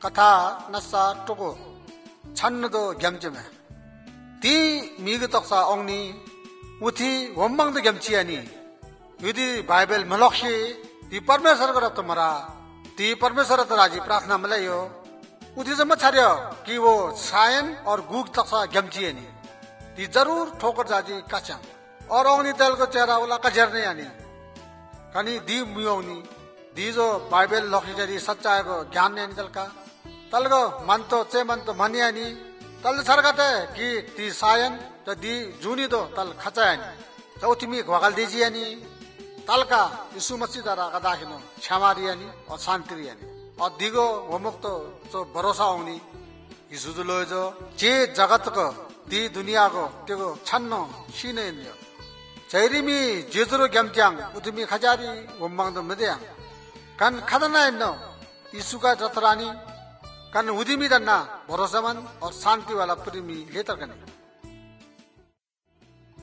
कथा नसा टोको छन्नदो ग्याम्चेमे ती मिग तक्सा ओंगनी उथी वम्बंग ग्याम्चियानी युदी बाइबल मलक्षी ती परमेश्वर को रत मरा ती परमेश्वर त राजी प्रार्थना मलायो उथी जम्मा छार्यो कि वो सायन और गुग तक्सा ग्याम्चियानी ती जरूर ठोकर जाजी काचा और ओंगनी तेल को चेहरा वाला कजरने यानी कनी दी मुयोनी दी जो बाइबल लक्षी जरी सच्चाई को ज्ञान ने निकल का तलगो मन तो चे मन तो मनियानी तल सरकते कि ती सायन त दी जुनी दो तल खचायानी चौथिमी घवाल दीजियानी तल का यीशु मसीह द्वारा कदाखिनो क्षमारियानी और शांतिरियानी और दिगो वमुक्त जो भरोसा होनी यीशु जो जो जे जगत को दी दुनिया को तेगो छन्नो शीने नियो जैरिमी जेजुरो ग्याम्च्याङ उदमी खजारी वम्बांग मध्या kan khadana no isuka jatrani kan udimi danna bhorosaman और शांति वाला प्रेमी लेतर कने